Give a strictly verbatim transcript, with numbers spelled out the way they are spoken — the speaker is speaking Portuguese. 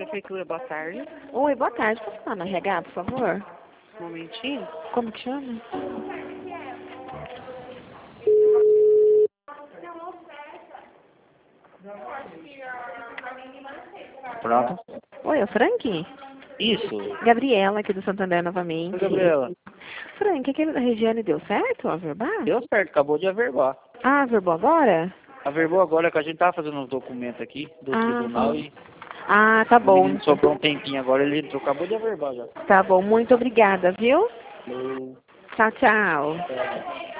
Prefeitura, boa tarde. Oi, boa tarde. Posso falar no R H, por favor? Um momentinho. Como que chama? Pronto. Oi, é o Frank? Isso. Gabriela, aqui do Santander novamente. Oi, Gabriela. Frank, aquele da Regiane deu certo, averbar? Deu certo, acabou de averbar. Ah, averbou agora? Averbou agora que a gente tá fazendo uns documentos aqui do Ah, tribunal e Ah, tá o bom. menino sobrou um tempinho agora, ele entrou, acabou de averbar já. Tá bom, muito obrigada, viu? Eu... Tchau, tchau. é,